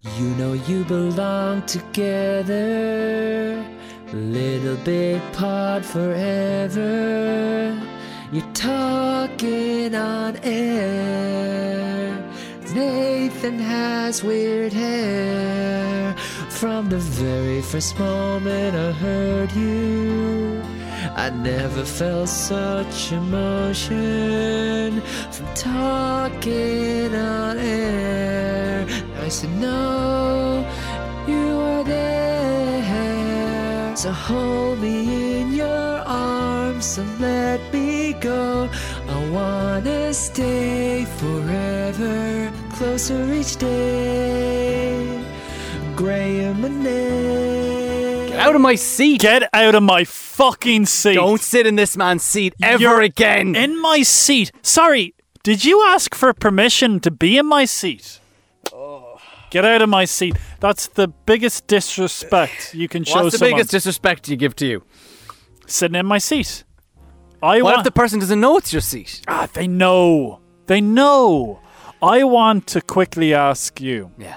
You know you belong together, little big pod forever. You're talking on air. Nathan has weird hair. From the very first moment I heard you, I never felt such emotion from talking on air. Nice to know you are there. So hold me in your arms and let me go. I wanna stay forever, closer each day. Graham and Nick. Get out of my seat. Get out of my fucking seat. Don't sit in this man's seat ever You're again. In my seat. Sorry, did you ask for permission to be in my seat? Get out of my seat. That's the biggest disrespect you can show What's the someone. biggest disrespect you give to you? Sitting in my seat. What if the person doesn't know it's your seat? They know. They know. I want to quickly ask you. Yeah.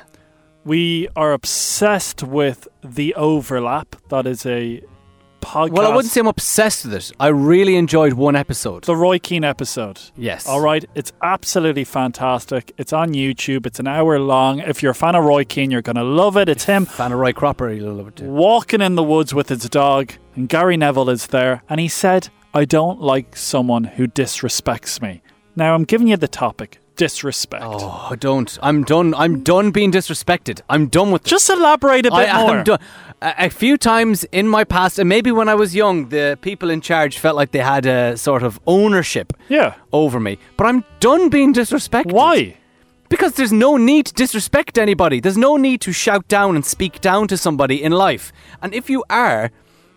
We are obsessed with The Overlap. That is a podcast. Well, I wouldn't say I'm obsessed with it. I really enjoyed one episode. The Roy Keane episode. Yes. All right. It's absolutely fantastic. It's on YouTube. It's an hour long. If you're a fan of Roy Keane, you're going to love it. It's him Fan of Roy Cropper, you'll love it too. walking in the woods with his dog, and Gary Neville is there. And he said, I don't like someone who disrespects me. Now, I'm giving you the topic. Disrespect. Oh, don't. I'm done. I'm done being disrespected. I'm done with it. Just elaborate a bit more. I'm done. A few times in my past, and maybe when I was young, the people in charge felt like they had a sort of ownership over me. But I'm done being disrespected. Why? Because there's no need to disrespect anybody. There's no need to shout down and speak down to somebody in life. And if you are,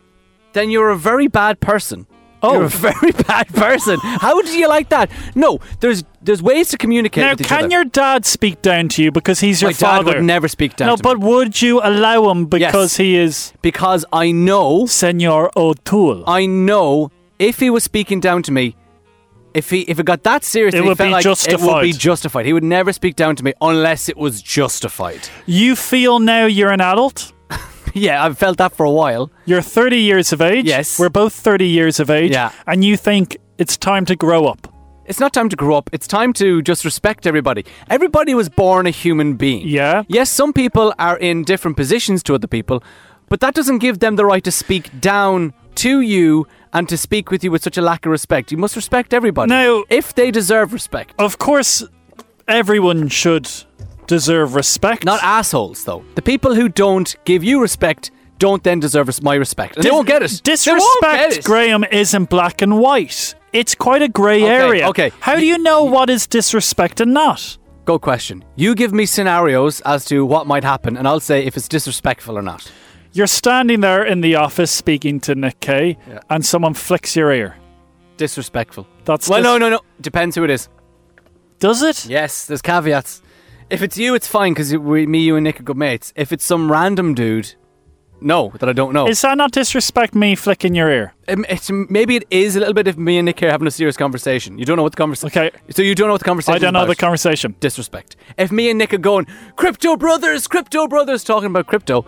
then you're a very bad person. Oh. You're a very bad person. How do you like that? No, there's ways to communicate Now, with each other. can your dad speak down to you because he's your My father? dad would never speak down No, to but me. would you allow him because he is Because I know, Senor O'Toole? I know if he was speaking down to me, if it got that serious, It he would felt be like justified. It would be justified. He would never speak down to me unless it was justified. You feel now you're an adult? Yeah, I've felt that for a while. You're 30 years of age. Yes. We're both 30 years of age. Yeah. And you think it's time to grow up. It's not time to grow up. It's time to just respect everybody. Everybody was born a human being. Yeah. Yes, some people are in different positions to other people, but that doesn't give them the right to speak down to you and to speak with you with such a lack of respect. You must respect everybody. Now, if they deserve respect. Of course, everyone should deserve respect. Not assholes, though. The people who don't give you respect don't then deserve my respect. And they won't get it. They Disrespect, won't get it. Graham, isn't black and white. It's quite a grey area. okay. How do you know what is disrespect and not? Good question. You give me scenarios as to what might happen, and I'll say if it's disrespectful or not. You're standing there in the office speaking to Nick Kay, and someone flicks your ear. Disrespectful. That's no. Depends who it is. Does it? Yes, there's caveats. If it's you, it's fine because me, you, and Nick are good mates. If it's some random dude, no, that I don't know. Is that not disrespect me flicking your ear? Maybe it is a little bit if me and Nick are having a serious conversation. You don't know what the conversation. Okay. So you don't know what the conversation. I don't know is the about. conversation. Disrespect. If me and Nick are going crypto brothers, talking about crypto,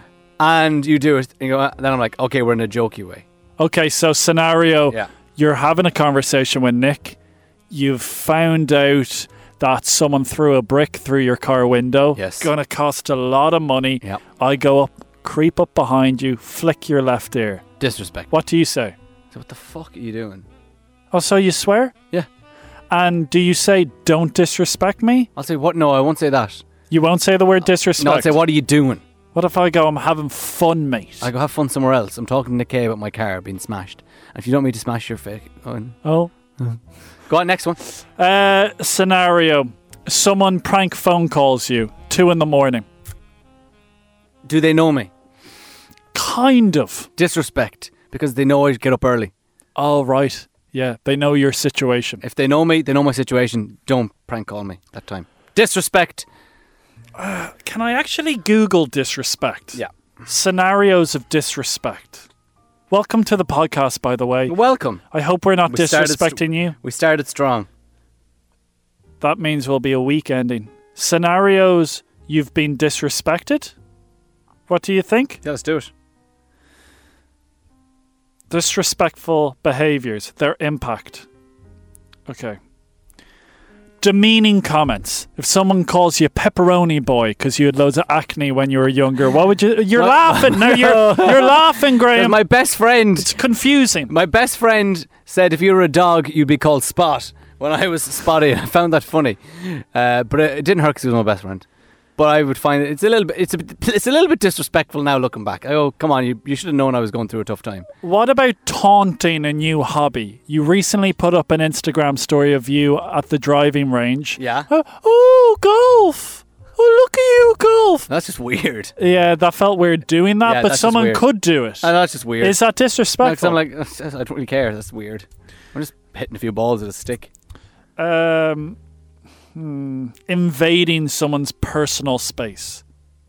and you do it, and you go, then I'm like, okay, we're in a jokey way. Okay, so scenario. Yeah. You're having a conversation with Nick. You've found out that someone threw a brick through your car window. Yes. Going to cost a lot of money. Yep. I go up, creep up behind you, flick your left ear. Disrespect. What do you say? So what the fuck are you doing? Oh, so you swear? Yeah. And do you say, don't disrespect me? I'll say what? No, I won't say that. You won't say the word disrespect? No, I'll say what are you doing? What if I go, I'm having fun, mate? I go have fun somewhere else. I'm talking to Nick Kay about my car being smashed. And if you don't want me to smash your face, Oh. Go on, next one. Scenario. Someone prank phone calls you, 2 a.m. Do they know me? Kind of. Disrespect, because they know I get up early. Oh, right. Yeah, they know your situation. If they know me, they know my situation. Don't prank call me that time. Disrespect. Can I actually Google disrespect? Yeah. Scenarios of disrespect. Welcome to the podcast, by the way. You're welcome. I hope we're not We started disrespecting you. We started strong. That means we'll be a week ending. Scenarios you've been disrespected? What do you think? Yeah, let's do it. Disrespectful behaviours, their impact. Okay. Demeaning comments. If someone calls you pepperoni boy because you had loads of acne when you were younger, what would you... You're laughing. No, you're laughing, Graham. My best friend... It's confusing. My best friend said if you were a dog, you'd be called Spot. When I was Spotty, I found that funny. But it didn't hurt because he was my best friend. But I would find it's a little bit disrespectful now looking back. Oh, come on, you should have known I was going through a tough time. What about taunting a new hobby? You recently put up an Instagram story of you at the driving range. Yeah. Oh, golf. Oh, look at you, golf. That's just weird. Yeah, that felt weird doing that, but someone could do it. That's just weird. Is that disrespectful? No, I'm like, I don't really care. That's weird. I'm just hitting a few balls with a stick. Invading someone's personal space.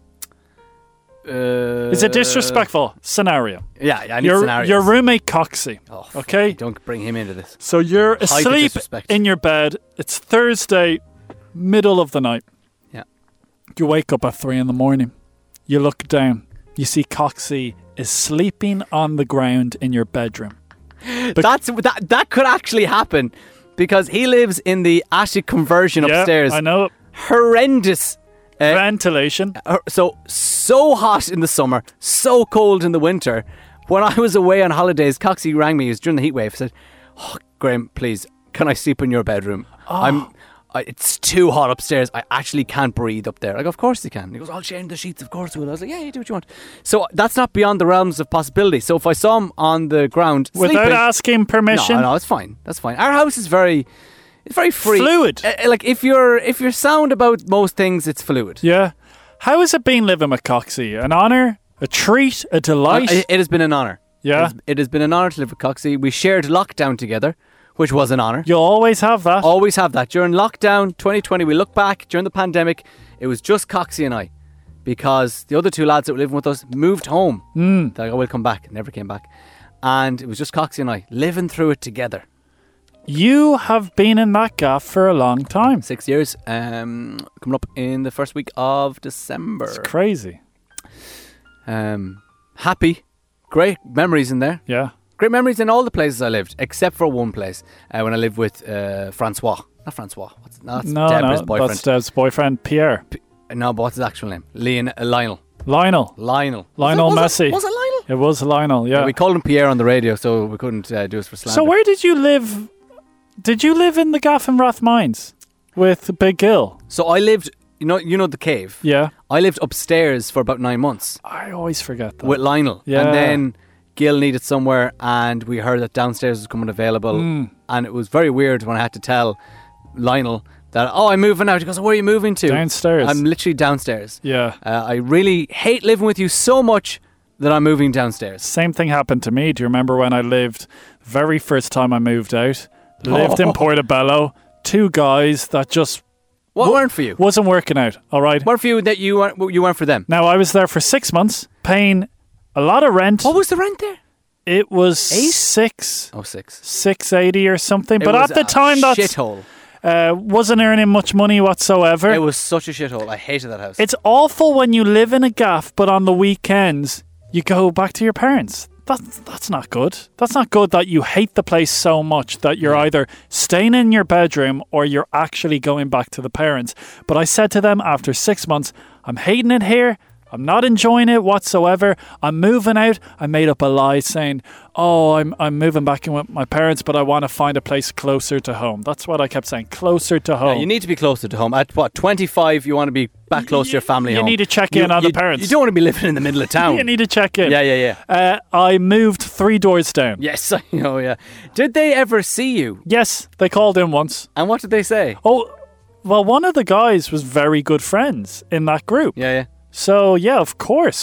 Is it disrespectful? Scenario. Yeah, I need scenarios. Your roommate Coxie. Oh, okay? Don't bring him into this. So you're asleep in your bed. It's Thursday, middle of the night. Yeah. You wake up at 3 a.m. You look down. You see Coxie is sleeping on the ground in your bedroom. That could actually happen. Because he lives in the attic conversion upstairs. I know. Horrendous. Ventilation. So hot in the summer, so cold in the winter. When I was away on holidays, Coxie rang me. It was during the heat wave. He said, Graham, please, can I sleep in your bedroom? It's too hot upstairs. I actually can't breathe up there. I go, of course you can. He goes, I'll share the sheets, of course I will. I was like, yeah, you do what you want. So that's not beyond the realms of possibility. So if I saw him on the ground without asking permission, no, it's fine. That's fine. Our house is very free, fluid. Like if you're sound about most things, it's fluid. Yeah. How has it been living with Coxie? An honour, a treat, a delight? It has been an honour. Yeah, it has been an honour to live with Coxie. We shared lockdown together, which was an honour. You'll always have that. Always have that. During lockdown 2020, we look back, during the pandemic, it was just Coxie and I. Because the other two lads that were living with us moved home. They're like, we'll come back. Never came back. And it was just Coxie and I, living through it together. You have been in that gaff for a long time. 6 years. Coming up in the first week of December. It's crazy. Happy. Great memories in there. Yeah. Great memories in all the places I lived, except for one place when I lived with Francois. Not Francois. That's Deborah's boyfriend. That's Deb's boyfriend, Pierre. No, but what's his actual name? Lionel. Lionel Messi. Was it Lionel? It was Lionel, yeah. We called him Pierre on the radio, so we couldn't do it for slander. So where did you live? Did you live in the gaff in Rathmines with Big Gill? So I lived, you know the cave? Yeah. I lived upstairs for about 9 months. I always forget that. With Lionel. Yeah. And then Gil needed somewhere, and we heard that downstairs was coming available. And it was very weird when I had to tell Lionel that, I'm moving out. He goes, where are you moving to? Downstairs. I'm literally downstairs. Yeah. I really hate living with you so much that I'm moving downstairs. Same thing happened to me. Do you remember when I lived, very first time I moved out, lived in Portobello, two guys that just... What weren't for you? Wasn't working out, all right? Weren't for you that you weren't for them? Now, I was there for 6 months, paying a lot of rent. What was the rent there? It was $6. $6.80 or something. But at the time, that's shithole. Wasn't earning much money whatsoever. It was such a shithole. I hated that house. It's awful when you live in a gaff, but on the weekends you go back to your parents. That's not good. That's not good that you hate the place so much that you're either staying in your bedroom or you're actually going back to the parents. But I said to them after 6 months, I'm hating it here. I'm not enjoying it whatsoever. I'm moving out. I made up a lie saying, I'm moving back in with my parents, but I want to find a place closer to home. That's what I kept saying, closer to home. Yeah, you need to be closer to home. At 25, you want to be back close to your family home. You need to check in on the parents. You don't want to be living in the middle of town. You need to check in. Yeah. I moved 3 doors down. Yes, I know, yeah. Did they ever see you? Yes, they called in once. And what did they say? Oh, well, one of the guys was very good friends in that group. Yeah. So, yeah, of course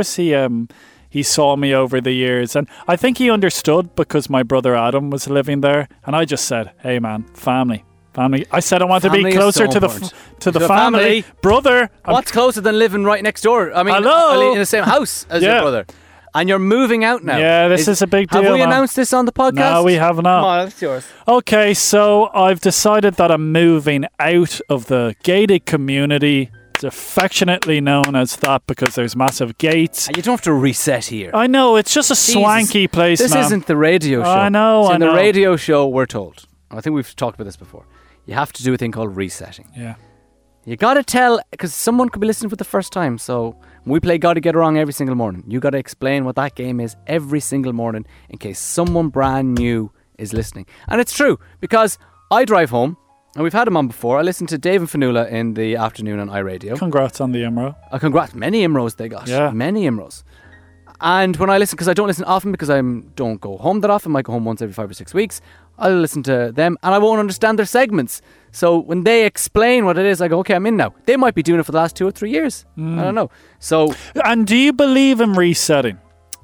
he saw me over the years. And I think he understood because my brother Adam was living there. And I just said, hey, man, family. I said I want to be closer to the family. Brother. What's closer than living right next door? I mean, hello? In the same house as your brother. And you're moving out now. Yeah, this is a big deal. Have we announced this on the podcast? No, we have not. Come on, it's yours. Okay, so I've decided that I'm moving out of the gated community It's affectionately known as that because there's massive gates. And you don't have to reset here. I know, it's just a swanky place, This man. isn't the radio show. I know, So I in know. the radio show, we're told, I think we've talked about this before, you have to do a thing called resetting. Yeah. You got to tell, because someone could be listening for the first time. So we play Gotta Get It Wrong every single morning. You got to explain what that game is every single morning in case someone brand new is listening. And it's true, because I drive home, and we've had him on before. I listened to Dave and Fanula in the afternoon on iRadio. Congrats on the IMRO. Congrats. Many IMROs they got. Yeah. Many IMROs. And when I listen, because I don't listen often because I don't go home that often, I might go home once every 5 or 6 weeks, I'll listen to them and I won't understand their segments. So when they explain what it is, I go, okay, I'm in now. They might be doing it for the last 2 or 3 years. I don't know. So And do you believe in resetting?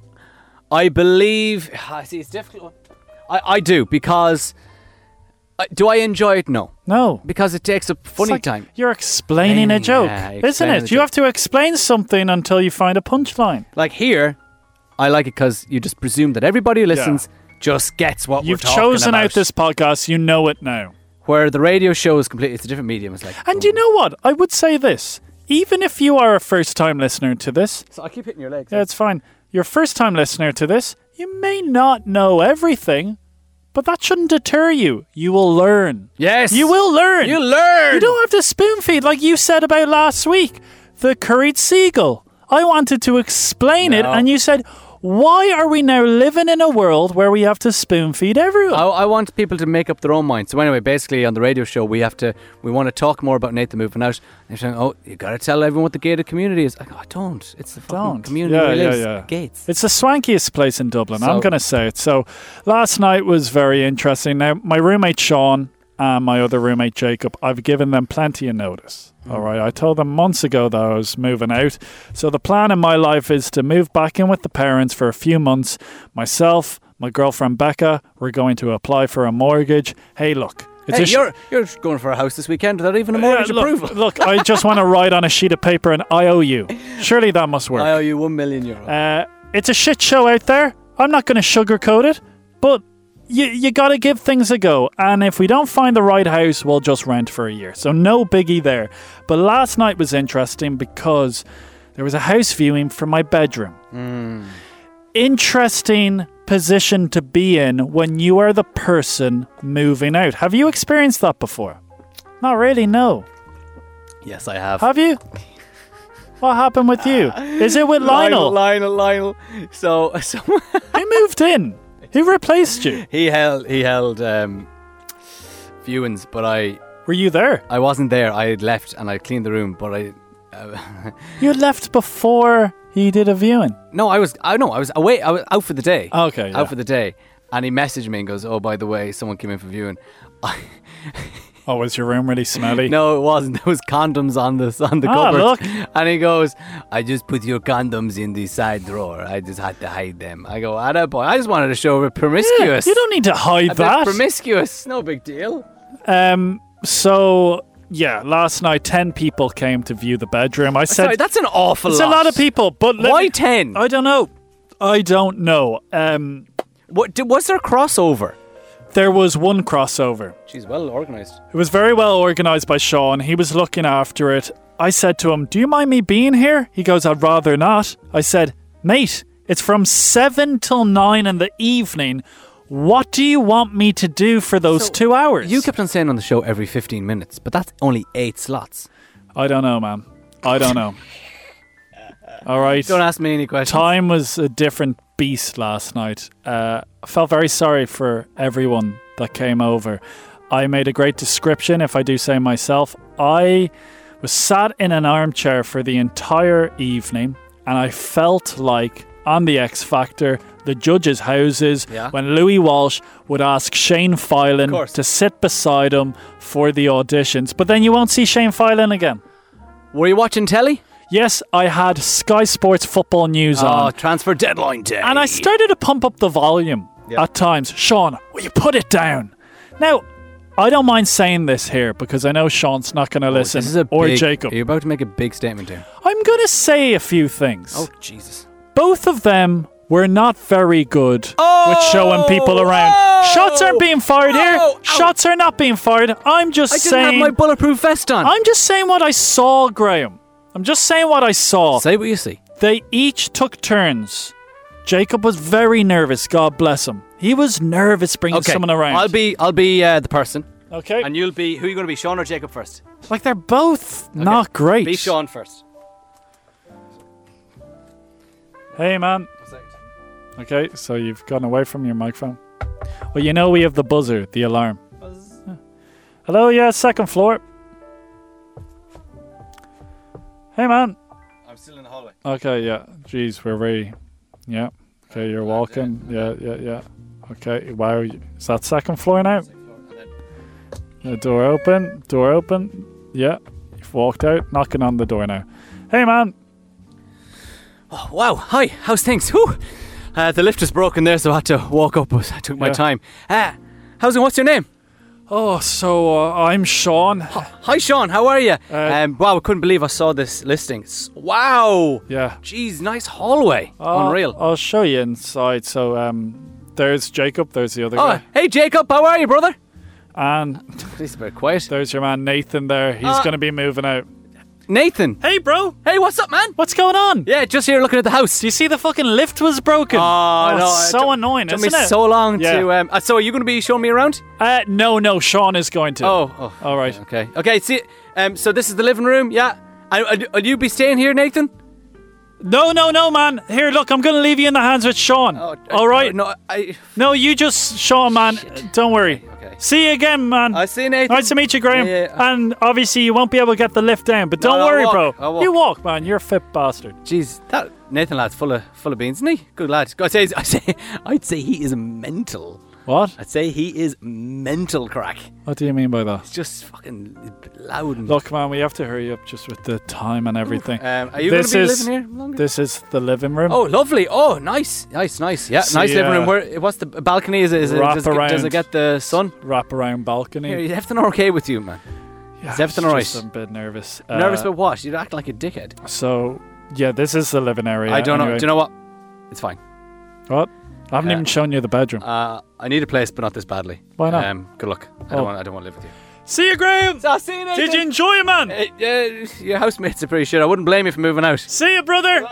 I believe... I see, it's difficult. I do, because... do I enjoy it? No. No. Because it takes a funny It's like time. You're explaining a joke, isn't explaining it? the You joke. have to explain something until you find a punchline. Like here, I like it because you just presume that everybody who listens just gets what You've we're talking chosen about. out this podcast, you know it now. Where the radio show is completely, it's a different medium. It's like, And you know what? I would say this. Even if you are a first-time listener to this, So I keep hitting your legs. yeah, it's fine. You're a first-time listener to this, you may not know everything, but that shouldn't deter you. You will learn. Yes. You will learn. You learn. You don't have to spoon feed like you said about last week. The curried seagull. I wanted to explain it, No. and you said, why are we now living in a world where we have to spoon feed everyone? I want people to make up their own mind. So anyway, basically on the radio show, we want to talk more about Nathan moving out. They're saying, oh, you got to tell everyone what the gated community is. I go, I don't. It's the fucking community where he lives. Gates. It's the swankiest place in Dublin. I'm So- going to say it. So last night was very interesting. Now, my roommate Sean and my other roommate Jacob, I've given them plenty of notice. All right. I told them months ago that I was moving out. So the plan in my life is to move back in with the parents for a few months. Myself, my girlfriend Becca, we're going to apply for a mortgage. Hey, look. Hey, you're going for a house this weekend without even a mortgage approval. Look, I just want to write on a sheet of paper an IOU. Surely that must work. I owe you €1 million. It's a shit show out there. I'm not going to sugarcoat it, but you got to give things a go. And if we don't find the right house, we'll just rent for a year. So no biggie there. But last night was interesting because there was a house viewing for my bedroom. Interesting position to be in when you are the person moving out. Have you experienced that before? Not really, no. Yes, I have. Have you? What happened with you? Is it with Lionel? Lionel. So Who moved in? Who replaced you? he held viewings, but Were you there? I wasn't there. I had left and I cleaned the room, but I You had left before he did a viewing. I was away. I was out for the day. Okay, yeah. Out for the day, and he messaged me and goes, "Oh, by the way, someone came in for viewing." Oh, was your room really smelly? No, it wasn't. There was condoms on the Ah, cupboard. look. And he goes, "I just put your condoms in the side drawer. I just had to hide them." I go, "Ah, boy, I just wanted to show we're promiscuous. You don't need to hide A bit that. promiscuous. No big deal." So, yeah, last night 10 people came to view the bedroom. I said, Sorry, that's an awful it's lot. a lot of people, but Why 10? I don't know. Was there a crossover? There was one crossover. She's well organised. It was very well organised by Sean. He was looking after it. I said to him, do you mind me being here? He goes, I'd rather not. I said, mate, it's from 7 till 9 in the evening. What do you want me to do for those 2 hours? You kept on saying on the show every 15 minutes, but that's only 8 slots. I don't know, man. I don't know. All right. Don't ask me any questions. Time was a different beast last night. I felt very sorry for everyone that came over. I made a great description, if I do say myself. I was sat in an armchair for the entire evening, and I felt like on the X Factor, the judges' houses, when Louis Walsh would ask Shane Filan to sit beside him for the auditions. But then you won't see Shane Filan again. Were you watching telly? Yes, I had Sky Sports football news on. Transfer deadline day. And I started to pump up the volume at times. Sean, will you put it down? Now, I don't mind saying this here because I know Sean's not going to listen. This is or big, Jacob. Are you about to make a big statement here? I'm going to say a few things. Oh, Jesus. Both of them were not very good with showing people around. Shots aren't being fired here. Shots are not being fired. I'm just I saying. didn't have my bulletproof vest on. I'm just saying what I saw, Graham. I'm just saying what I saw. Say what you see. They each took turns. Jacob was very nervous. God bless him. He was nervous bringing someone around. I'll be the person. Okay. And you'll be, who are you going to be, Sean or Jacob first? Like, they're both not great. Be Sean first. Hey, man. Okay, so you've gone away from your microphone. Well, you know we have the buzzer, the alarm. Yeah. Hello, yeah, second floor. Hey, man. I'm still in the hallway. Okay, yeah. Jeez, we're very... Yeah. Okay, you're walking. Yeah. Okay, wow. Is that second floor now? The door open. Yeah. You've walked out, knocking on the door now. Hey, man. Oh, wow. Hi. How's things? Whew. The lift was broken there, so I had to walk up. I took my time. How's it? What's your name? Oh, so I'm Sean. Hi, Sean. How are you? Wow, I couldn't believe I saw this listing. Wow. Yeah. Jeez, nice hallway. Unreal. I'll show you inside. So there's Jacob. There's the other guy. Hey, Jacob. How are you, brother? And He's a bit quiet. there's your man Nathan there. He's going to be moving out. Nathan. Hey, bro. Hey, what's up, man? What's going on? Yeah, just here looking at the house. Do you see the fucking lift was broken? Oh, no. It's so annoying, It took isn't me it? so long Yeah. to... so are you going to be showing me around? No, Sean is going to. Oh. All right. Okay, see... so this is the living room, yeah? Will you be staying here, Nathan? No, man. Here, look, I'm going to leave you in the hands with Sean. All right? No, you just, Sean, man. Don't worry. Okay. See you again, man. I'll see you, Nathan. Nice to meet you, Graham. Yeah. And obviously, you won't be able to get the lift down, but don't I'll worry, walk. bro. I'll walk. You walk, man. You're a fit bastard. Jeez, that Nathan lad's full of beans, isn't he? Good lad. I'd say he is mental. What? I'd say he is mental crack. What do you mean by that? It's just fucking loud and... Look, man, we have to hurry up just with the time and everything. Are you going to be living here longer? This is the living room. Oh, lovely. Oh, nice. Yeah, nice living room. What's the balcony? Does it get the sun? Wrap-around balcony. Here, is everything okay with you, man? Yeah, is everything all right? I'm a bit nervous. Nervous about what? You act like a dickhead. So, yeah, this is the living area. I don't know. anyway. Do you know what? It's fine. What? I haven't even shown you the bedroom. I need a place, but not this badly. Why not? Good luck. I don't want to live with you. See you, Graham. I'll see you, Nathan. Did you enjoy it, man? Your housemates are pretty shit. I wouldn't blame you for moving out. See you, brother.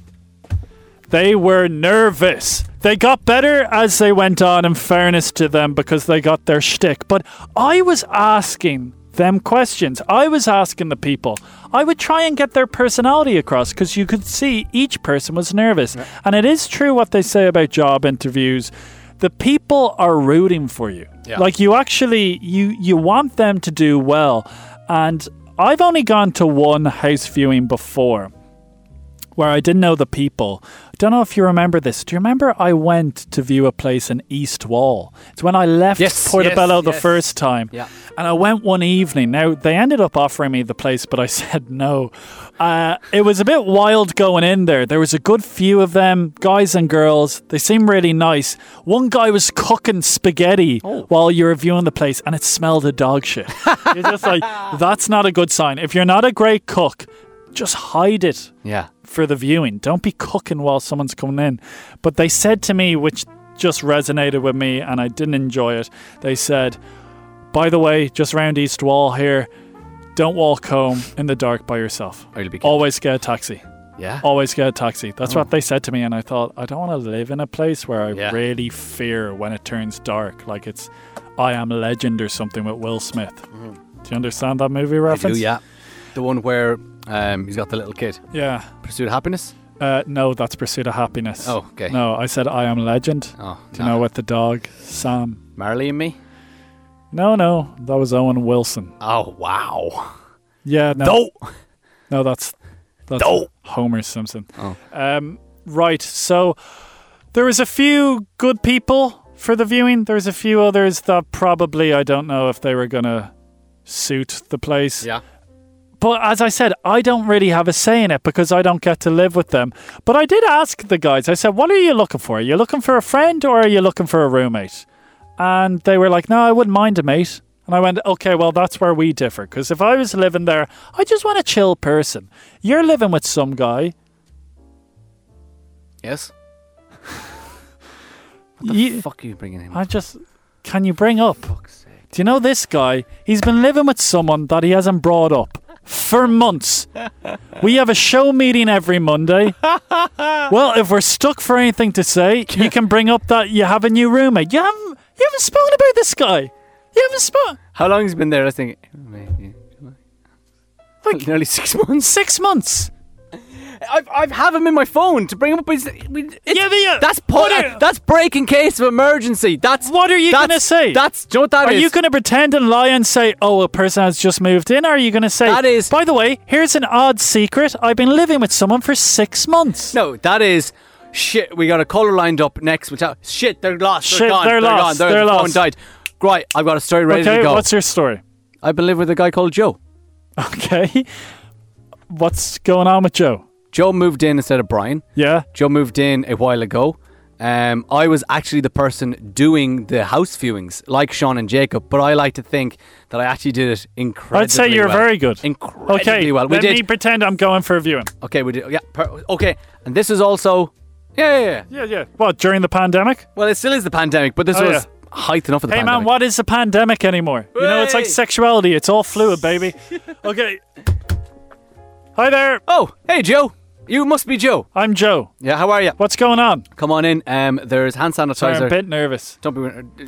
They were nervous. They got better as they went on, in fairness to them, because they got their shtick. But I was asking them questions. I was asking the people. I would try and get their personality across, because you could see each person was nervous. Yeah. And it is true what they say about job interviews. The people are rooting for you. Yeah. Like, you actually, you want them to do well. And I've only gone to one house viewing before where I didn't know the people. I don't know if you remember this. Do you remember I went to view a place in East Wall? It's when I left Portobello the first time. Yeah. And I went one evening. Now, they ended up offering me the place, but I said no. It was a bit wild going in there. There was a good few of them, guys and girls. They seemed really nice. One guy was cooking spaghetti while you were viewing the place, and it smelled of dog shit. You're just like, that's not a good sign. If you're not a great cook, just hide it for the viewing. Don't be cooking while someone's coming in. But they said to me, which just resonated with me, and I didn't enjoy it, they said, by the way, just round East Wall here, don't walk home in the dark by yourself. Always get a taxi. Yeah? Always get a taxi. That's what they said to me, and I thought, I don't want to live in a place where I really fear when it turns dark. Like it's I Am Legend or something with Will Smith. Mm-hmm. Do you understand that movie reference? I do, yeah. The one where he's got the little kid. Yeah. Pursuit of Happiness? No, that's Pursuit of Happiness. Oh, okay. No, I said I Am Legend. Oh, do you know what the dog, Sam? Marley and Me? No, that was Owen Wilson. Oh, wow. Yeah, no. No, that's Homer Simpson. Oh. Right, so there was a few good people for the viewing. There was a few others that probably, I don't know if they were going to suit the place. Yeah. But as I said, I don't really have a say in it because I don't get to live with them. But I did ask the guys, I said, what are you looking for? Are you looking for a friend or are you looking for a roommate? And they were like, no, I wouldn't mind a mate. And I went, okay, well, that's where we differ. Because if I was living there, I just want a chill person. You're living with some guy. Yes. What the fuck are you bringing in? Can you bring up? For fuck's sake. Do you know this guy? He's been living with someone that he hasn't brought up. for months. We have a show meeting every Monday. Well, if we're stuck for anything to say, you can bring up that you have a new roommate. You haven't spoken about this guy. You haven't spoken. How long has he been there? I think Like nearly 6 months. 6 months. I have him in my phone to bring him up. Yeah. That's breaking case of emergency. What are you going to say? Do you know what that Are is? you going to pretend and lie and say, oh, a person has just moved in? Or are you going to say, That is- by the way, here's an odd secret. I've been living with someone for 6 months. No, that is shit. We got a colour lined up next. Shit, they're lost. Shit, They're gone. they're lost. Gone. They're the phone lost. died. Right, I've got a story ready Okay, to go. what's your story? I've been living with a guy called Joe. Okay. What's going on with Joe? Joe moved in instead of Brian. Yeah. Joe moved in a while ago. I was actually the person doing the house viewings, like Sean and Jacob, but I like to think that I actually did it incredibly well. I'd say you're very good. Incredibly Okay, well. let me pretend I'm going for a viewing. Okay, we did. Yeah. Okay, and this is also. Yeah. Yeah. What, during the pandemic? Well, it still is the pandemic, but this Oh, was height enough of the Hey, pandemic. man, what is a pandemic anymore? You know, it's like Hey. sexuality. It's all fluid, baby. Okay. Hi there. Oh, hey, Joe. You must be Joe. I'm Joe. Yeah, how are you? What's going on? Come on in. There's hand sanitizer. Sorry, I'm a bit nervous. Don't be.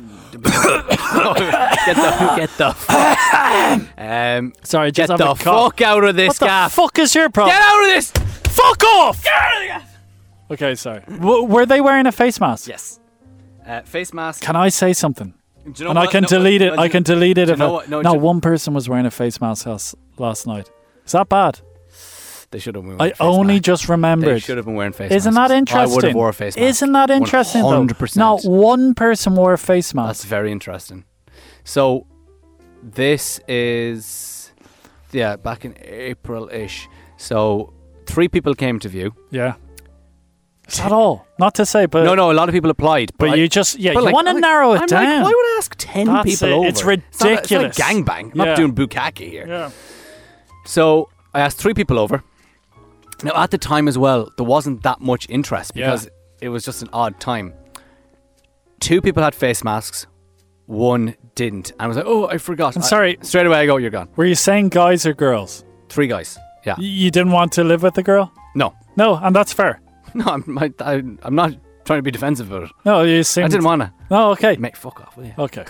Get the fuck. Sorry, just Get have the a cough. fuck out of this What the gaff. fuck is your problem? Get out of this. Fuck off! Okay, sorry. Were they wearing a face mask? Yes. Face mask. Can I say something? Do you know And I what? can No, delete it. well, I can delete it. you If know I, what? No, no, do- one person was wearing a face mask last night. Is that bad? They should have been I wearing face only masks. just They remembered. should have been wearing face Isn't masks. that interesting? I would have wore a face mask. Isn't that interesting, 100%. though? Not one person wore a face That's mask. very interesting. So, this is, back in April-ish. So, 3 people came to view. Yeah. Is that all? Not to say, but... No, a lot of people applied. But I- you just... Yeah, but you like- want to I'm narrow it like, down. why would I ask 10 That's people it. over? It's It's not ridiculous. a gangbang. I'm Yeah. not doing bukkake here. Yeah. So, I asked 3 people over. Now, at the time as well, there wasn't that much interest because it was just an odd time. 2 people had face masks. 1 didn't. And I was like, oh, I forgot. I'm sorry. Straight away, I go, you're gone. Were you saying guys or girls? 3 guys. Yeah. You didn't want to live with the girl? No. No, and that's fair. No, I'm not trying to be defensive about it. No, you seemed... I didn't want to. No, okay. Mate, fuck off, will you? Okay.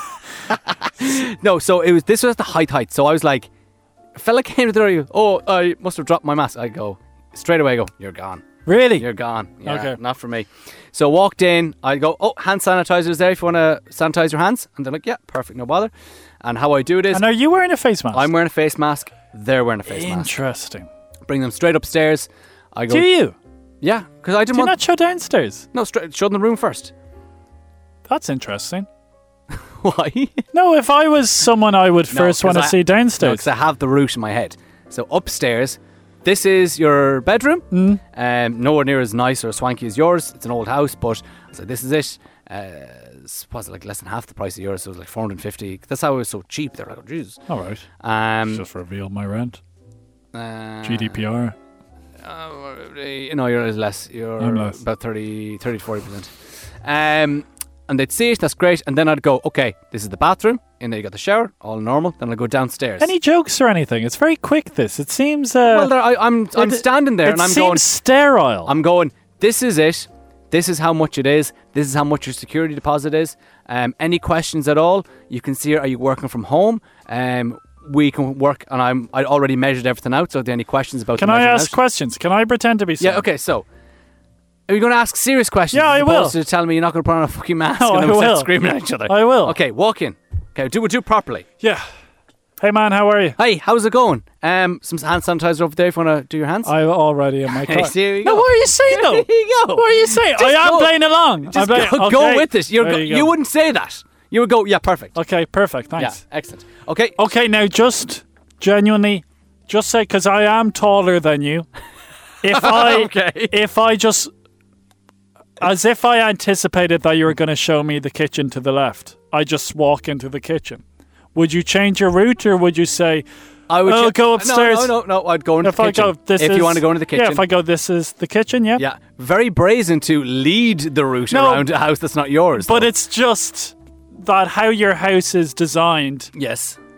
No, so this was the height. So I was like, a fella came to the door, oh, I must have dropped my mask. I go, straight away, you're gone. Really? You're gone. Yeah, Okay. not for me. So walked in, I go, oh, hand sanitizer's there if you want to sanitize your hands. And they're like, yeah, perfect, no bother. And how I do it is, And are you wearing a face mask? I'm wearing a face mask, they're wearing a face mask. Interesting. Bring them straight upstairs. I go, Do you? yeah, because I didn't Do you want, not show downstairs? no, straight, show them the room first. That's interesting. Why? No, if I was someone, I would first 'cause want to I- see downstairs. because I have the route in my head. So upstairs, this is your bedroom. Nowhere near as nice or swanky as yours. It's an old house, but I was like, this is it. Was it like less than half the price of yours? So it was like 450. That's how it was so cheap. They're like, oh, Jesus. All right. Just reveal my rent. GDPR. You're less. You're I'm less. about 30 to 40%. And they'd see it, that's great. And then I'd go, okay, this is the bathroom. And then you got the shower, all normal. Then I'd go downstairs. Any jokes or anything? It's very quick, this. It seems... well, I'm standing there and I'm going... It seems sterile. I'm going, this is it. This is how much it is. This is how much your security deposit is. Any questions at all, you can see, are you working from home? We can work, and I already measured everything out, so if there are any questions about Can the I measuring ask out- questions? Can I pretend to be someone? Yeah, okay, so... Are you going to ask serious questions? Yeah, I as will. opposed to telling me you're not going to put on a fucking mask No, and then I we start will. screaming at each other? I will. Okay, walk in. Okay, do it properly. Yeah. Hey, man, how are you? Hey, how's it going? Some hand sanitizer over there if you want to do your hands. I'm already in my car. Here you No, go. what are you saying, though? Here you go. What are you saying? Just I am go. playing along. I'm Just playing, go okay. with it. There you go. You wouldn't say that. You would go, yeah, perfect. Okay, perfect. Yeah, Thanks. excellent. Okay. Okay, now just genuinely, just say, because I am taller than you. If I, Okay. if I just, as if I anticipated that you were going to show me the kitchen to the left, I just walk into the kitchen. Would you change your route, or would you say, I would "Oh, go upstairs"? No. I'd go into If the I kitchen. go, this if is, you want to go into the kitchen. Yeah, if I go, this is the kitchen. Yeah. Yeah, very brazen to lead the route No, around a house that's not yours. But though. it's just that how your house is designed yes,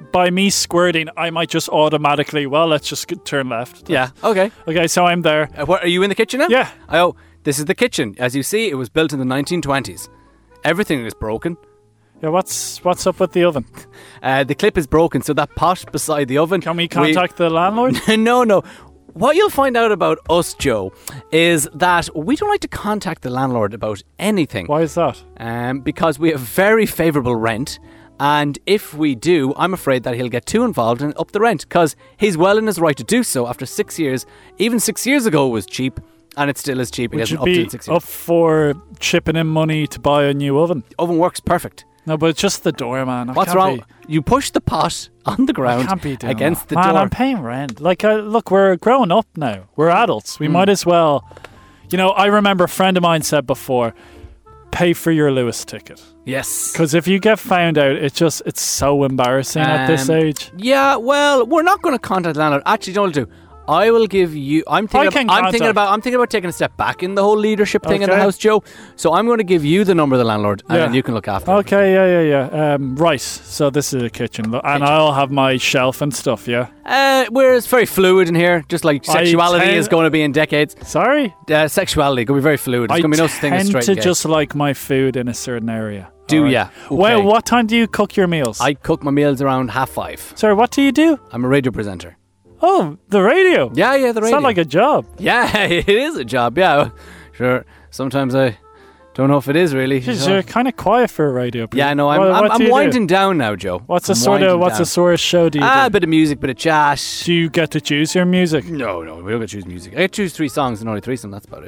by me squirting, I might just automatically, let's just turn left. Yeah. Okay. Okay, so I'm there. What, are you in the kitchen now? Yeah. Oh, this is the kitchen. As you see, it was built in the 1920s. Everything is broken. Yeah, what's up with the oven? The clip is broken, so that pot beside the oven. Can we contact the landlord? No. What you'll find out about us, Joe, is that we don't like to contact the landlord about anything. Why is that? Because we have very favourable rent. And if we do, I'm afraid that he'll get too involved and up the rent, because he's well in his right to do so after 6 years. Even 6 years ago it was cheap, and it still is cheap. It Would hasn't you upped in be 6 years. up for chipping in money to buy a new oven? Oven works perfect. No, but it's just the door, man. What's wrong? You push the pot on the ground against the door. Man, I'm paying rent. Like, look, we're growing up now. We're adults. We might as well. I remember a friend of mine said before, pay for your Lewis ticket. Yes. Because if you get found out, it's so embarrassing at this age. Yeah, well, we're not going to contact the landlord. Actually, you know what I'll do? I will give you. I'm thinking about taking a step back in the whole leadership thing in the house, Joe. So I'm going to give you the number of the landlord, and then you can look after it. Okay, yeah. Right. So this is a kitchen, and I'll have my shelf and stuff. Yeah. Where it's very fluid in here, just like sexuality is going to be in decades. Sorry. Sexuality going to be very fluid. There's going to be no thing as straight. I tend to just like my food in a certain area. Do ya? Okay. Well, what time do you cook your meals? I cook my meals around 5:30. Sorry, what do you do? I'm a radio presenter. Oh, the radio. Yeah, the radio. Sounds like a job. Yeah, it is a job. Yeah, sure. Sometimes I don't know if it is really. Jeez, you're kind of quiet for a radio. Yeah, no, I'm winding down now, Joe. What's the sort of show do you do? A bit of music, bit of chat. Do you get to choose your music? No, we don't get to choose music. I get to choose 3 songs and only 3 songs. That's about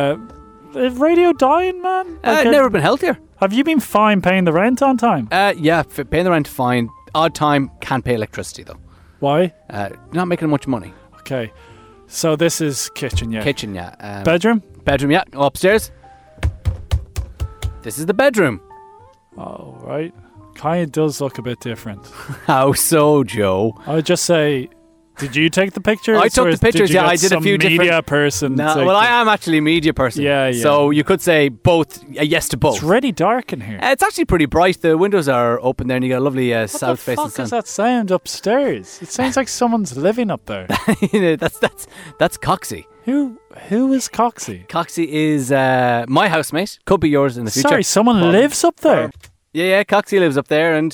it. Is radio dying, man? Never been healthier. Have you been fine paying the rent on time? Yeah, paying the rent fine. Odd time, can't pay electricity though. Why? Not making much money. Okay. So this is kitchen, yeah. Kitchen, yeah. Bedroom? Bedroom, yeah. Upstairs. This is the bedroom. Oh, right. Kind of does look a bit different. How so, Joe? I would just say, did you take the pictures? I took the pictures, yeah. I did a few different... media person. No, well, I am actually a media person. Yeah. So you could say both, yes to both. It's really dark in here. It's actually pretty bright. The windows are open there and you got a lovely south-facing sun. What the fuck is that sound upstairs? It sounds like someone's living up there. That's Coxie. Who is Coxie? Coxie is my housemate. Could be yours in the future. Sorry, someone lives up there? Yeah, Coxie lives up there and...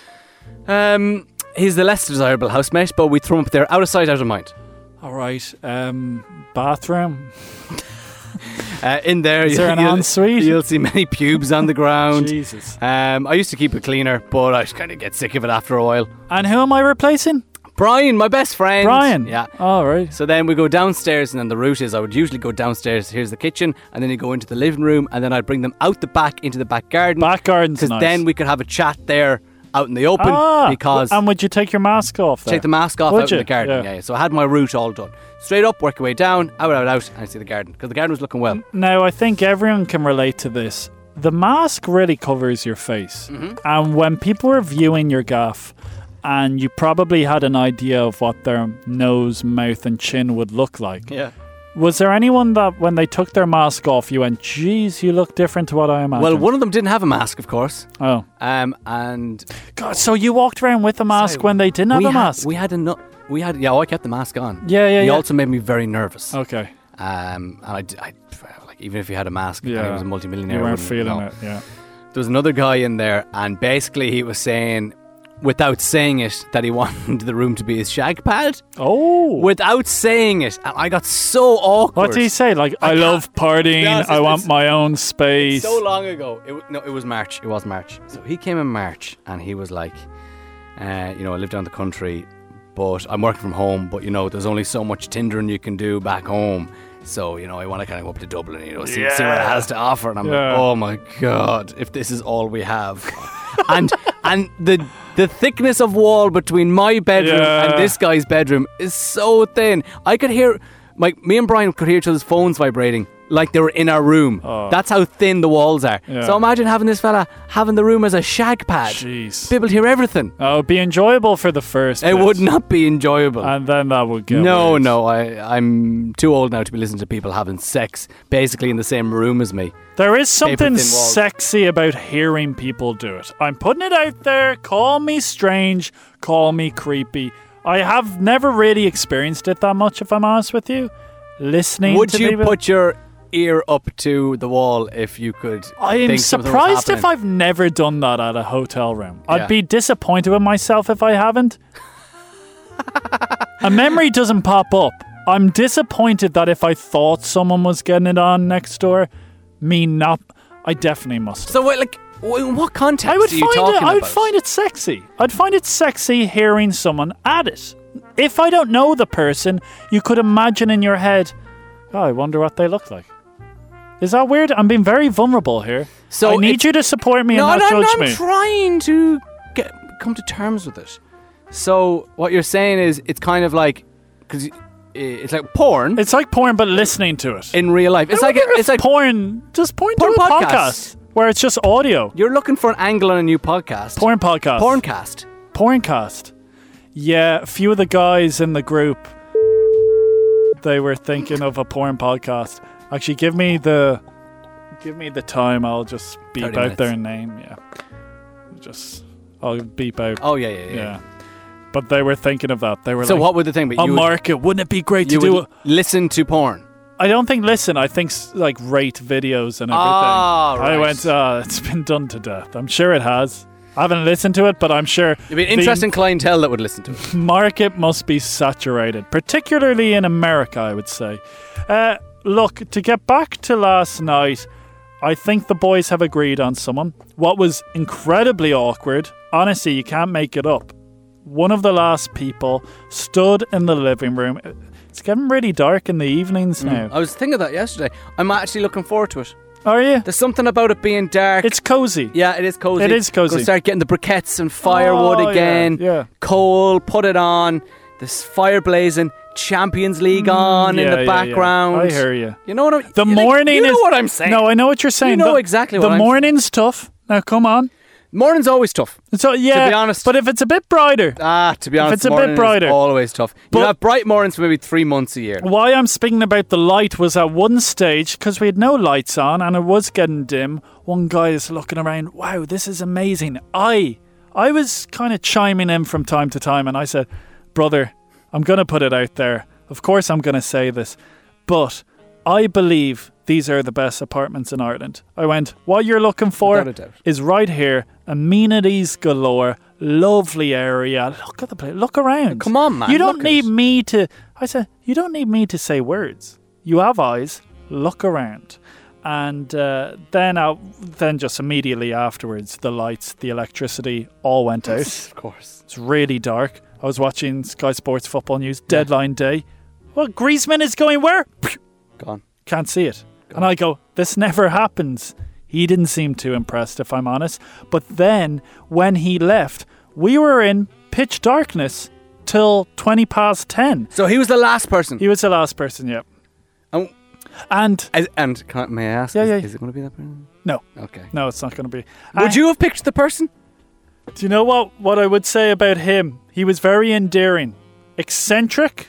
he's the less desirable housemate, but we throw him up there out of sight, out of mind. All right. Bathroom. In there, is there an ensuite? You'll see many pubes on the ground. Jesus. I used to keep it cleaner, but I just kind of get sick of it after a while. And who am I replacing? Brian, my best friend. Brian? Yeah. All right. So then we go downstairs, and then the route is I would usually go downstairs. Here's the kitchen, and then you go into the living room, and then I'd bring them out the back into the back garden. Back garden's nice. Because then we could have a chat there out in the open. Because and would you take your mask off there? Take the mask off out in the garden. Yeah. So I had my route all done. Straight up, work your way down, out, and I see the garden. Because the garden was looking well. Now, I think everyone can relate to this. The mask really covers your face. Mm-hmm. And when people are viewing your gaff, and you probably had an idea of what their nose, mouth and chin would look like. Yeah. Was there anyone that when they took their mask off, you went, geez, you look different to what I imagined? Well, one of them didn't have a mask, of course. Oh. And... God, so you walked around with a mask when they didn't have a mask? I kept the mask on. Yeah. He also made me very nervous. Okay. And I like, even if he had a mask and he was a multimillionaire... You weren't feeling it, yeah. There was another guy in there, and basically he was saying... without saying it, that he wanted the room to be his shag pad. Oh. Without saying it. And I got so awkward. What did he say? Like, I love partying, I want my own space. So long ago. It was March. It was March. So he came in March and he was like, I live down the country, but I'm working from home, but, there's only so much Tindering you can do back home. So, I want to kind of go up to Dublin, see what it has to offer. And I'm like, oh my God, if this is all we have. and the thickness of wall between my bedroom and this guy's bedroom is so thin. I could hear, me and Brian could hear each other's phones vibrating like they were in our room. That's how thin the walls are. Yeah. So imagine having this fella having the room as a shag pad. Jeez. Be able to hear everything. It would be enjoyable for the first It bit. would not be enjoyable. And then that would get No, weird. no, I'm too old now to be listening to people having sex basically in the same room as me. There is something Paper-thin walls. sexy about hearing people do it. I'm putting it out there. Call me strange. Call me creepy. I have never really experienced it that much, if I'm honest with you. Listening Would to you people. put your ear up to the wall if you could? I am think something was surprised if happening? I've never done that at a hotel room. Yeah. I'd be disappointed with myself if I haven't. A memory doesn't pop up. I'm disappointed that if I thought someone was getting it on next door, me not. I definitely must. So wait, like, in what context I would are you find talking it. I would about? find it sexy. I'd find it sexy hearing someone at it. If I don't know the person, you could imagine in your head, "Oh, I wonder what they look like." Is that weird? I'm being very vulnerable here. So I need it's- you to support me No, and not no, judge no, me. I'm trying to come to terms with it. So what you're saying is it's kind of like, because it's like porn It's like porn, but listening to it. in real life. It's like it's like porn. Just porn Porn to a podcast. podcast where it's just audio. you're looking for an angle on a new podcast. Porn podcast. Porncast. Porncast. Yeah, a few of the guys in the group, they were thinking of a porn podcast. Actually, give me the time. I'll just beep 30 out minutes. their name. Yeah, I'll beep out. Oh yeah. Yeah. But they were thinking of that. They were So like, what would the thing be? on You would, market, wouldn't it be great to you do would it? listen to porn. I don't think listen. I think like rate videos and everything. Ah, right. I went, it's been done to death. I'm sure it has. I haven't listened to it, but I'm sure It'd be an interesting clientele that would listen to it. the market must be saturated, particularly in America, I would say. Look, to get back to last night, I think the boys have agreed on someone. What was incredibly awkward, honestly, you can't make it up. One of the last people stood in the living room. It's getting really dark in the evenings now. I was thinking of that yesterday. I'm actually looking forward to it. Are you? There's something about it being dark. It's cozy. Yeah, it is cozy. It is cozy. Go start getting the briquettes and firewood Oh, again. yeah. Coal, put it on. This fire blazing. Champions League on in Yeah, the yeah, background. I hear you. You know what I'm The morning you know is. what I'm saying. No, I know what you're saying. You know exactly what The I'm morning's tough. Now, come on. Morning's always tough. So yeah, To be honest. but if it's a bit brighter, To be honest, it's a bit morning is brighter. always tough. But- You have bright mornings for maybe 3 months a year. why I'm speaking about the light was at one stage because we had no lights on and it was getting dim. One guy is looking around. Wow, this is amazing. I was kind of chiming in from time to time, and I said, "Brother, I'm going to put it out there. Of course, I'm going to say this, but I believe these are the best apartments in Ireland." I went, "What you're looking for Without a doubt. is right here. Amenities galore, lovely area. Look at the place. Look around. Come on, man, You don't look at need it." me to." I said, "You don't need me to say words. You have eyes. Look around." And then just immediately afterwards, the lights, the electricity all went out. Of course. It's really dark. I was watching Sky Sports Football News, deadline day. Well, Griezmann is going where? Gone. Can't see it. And I go, this never happens. He didn't seem too impressed, if I'm honest. But then, when he left, we were in pitch darkness till 20 past 10. So he was the last person. He was the last person, yeah. And, And may I ask, Yeah, is, yeah. is it going to be that person? no, Okay. no, it's not going to be. Would you have picked the person? Do you know what I would say about him? He was very endearing. Eccentric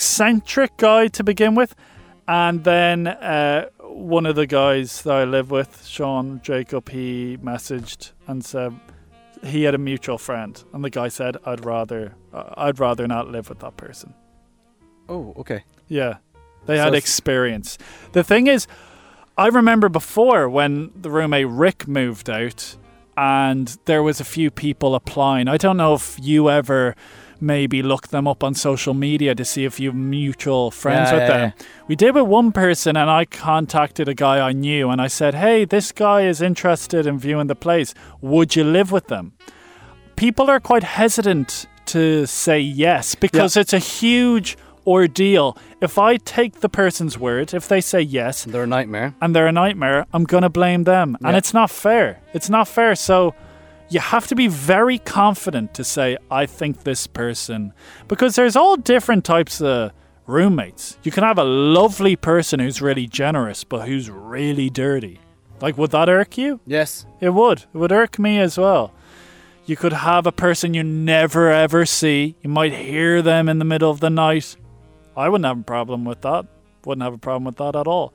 guy to begin with. And then one of the guys that I live with, Sean Jacob, he messaged and said he had a mutual friend. And the guy said, I'd rather not live with that person. Oh, okay. Yeah. They So had it's- experience. The thing is, I remember before when the roommate Rick moved out and there was a few people applying. I don't know if you ever maybe look them up on social media to see if you've mutual friends with them. We did with one person and I contacted a guy I knew and I said, hey, this guy is interested in viewing the place. Would you live with them? People are quite hesitant to say yes because it's a huge ordeal. If I take the person's word, if they say yes They're a nightmare. and they're a nightmare, I'm going to blame them. And it's not fair. It's not fair. So you have to be very confident to say, I think this person, because there's all different types of roommates. You can have a lovely person who's really generous, but who's really dirty. Like, would that irk you? Yes. It would. It would irk me as well. You could have a person you never ever see. You might hear them in the middle of the night. I wouldn't have a problem with that. Wouldn't have a problem with that at all.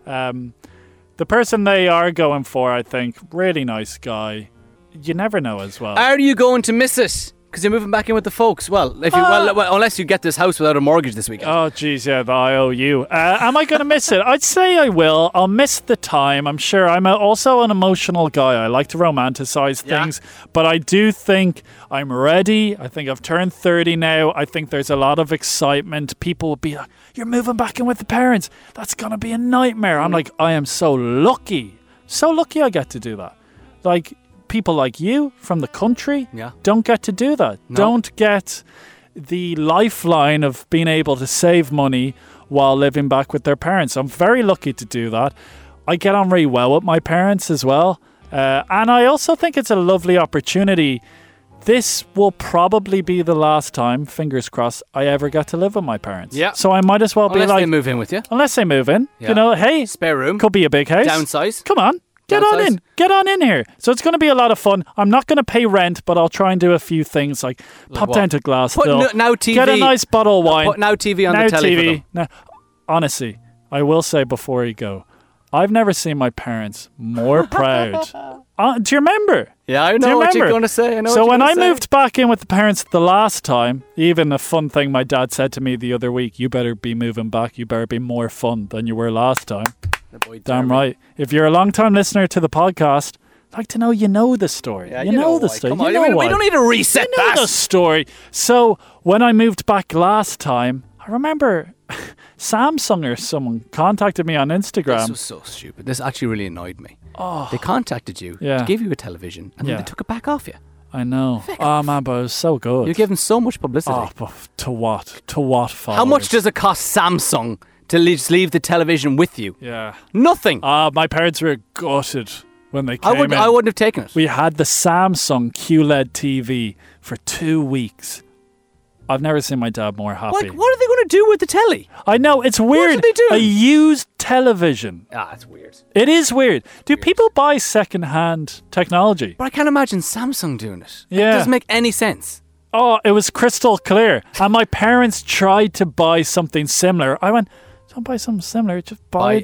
The person they are going for, I think, really nice guy. You never know as well. Are you going to miss it? Because you're moving back in with the folks. Well, if you well, unless you get this house without a mortgage this weekend. Oh, geez, yeah, the IOU. Am I going to miss it? I'd say I will. I'll miss the time. I'm sure. I'm also an emotional guy. I like to romanticize things. But I do think I'm ready. I think I've turned 30 now. I think there's a lot of excitement. People will be like, you're moving back in with the parents. That's going to be a nightmare. I'm like, I am so lucky. So lucky I get to do that. Like, people like you from the country don't get to do that. No. Don't get the lifeline of being able to save money while living back with their parents. I'm very lucky to do that. I get on really well with my parents as well. And I also think it's a lovely opportunity. This will probably be the last time, fingers crossed, I ever get to live with my parents. Yeah. So I might as well unless they move in with you. Unless they move in. Yeah. You know, hey. Spare room. Could be a big house. Downsize. Come on. Get on in here. So it's going to be a lot of fun. I'm not going to pay rent, but I'll try and do a few things like pop down to Glassville. Put Now TV. Get a nice bottle of wine. Put Now TV on the telly for them. Now, honestly, I will say before you go, I've never seen my parents more proud. Do you remember? Yeah, I know what you're going to say. So when I moved back in with the parents the last time, even a fun thing my dad said to me the other week, you better be moving back. You better be more fun than you were last time. Damn right. If you're a long-time listener to the podcast, I'd like to know you know the story. Yeah, you know the story. Come on, we don't need to reset that. You know the story. So when I moved back last time, I remember Samsung or someone contacted me on Instagram. This was so stupid. This actually really annoyed me. Oh. They contacted you to give you a television and then they took it back off you. I know. Oh, man, but it was so good. You're giving so much publicity. Oh, but to what? To what followers? How much does it cost Samsung to just leave the television with you? Yeah. Nothing. My parents were gutted when they came in. I wouldn't have taken it. We had the Samsung QLED TV for 2 weeks. I've never seen my dad more happy. Like, what are they going to do with the telly? I know, it's weird. What are they doing? A used television. It's weird. It is weird. Do people buy second-hand technology? But I can't imagine Samsung doing it. Yeah. It doesn't make any sense. Oh, it was crystal clear. And my parents tried to buy something similar. I went, don't buy something similar. Just buy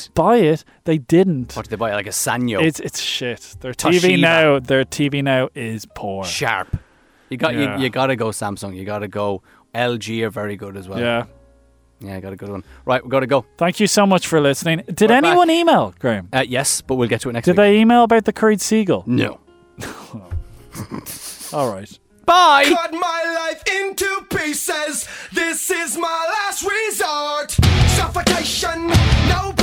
it. They didn't. What did they buy? Like a Sanyo? It's shit. Their Toshiba. TV now is poor. Sharp. You got to go Samsung. You got to go LG are very good as well. Yeah. Yeah, I got a good one. Right, we've got to go. Thank you so much for listening. Did anyone email, Graham? Yes, but we'll get to it next week. Did they email about the curried seagull? No. All right. Bye. Cut my life into pieces. This is my last resort. Suffocation. No.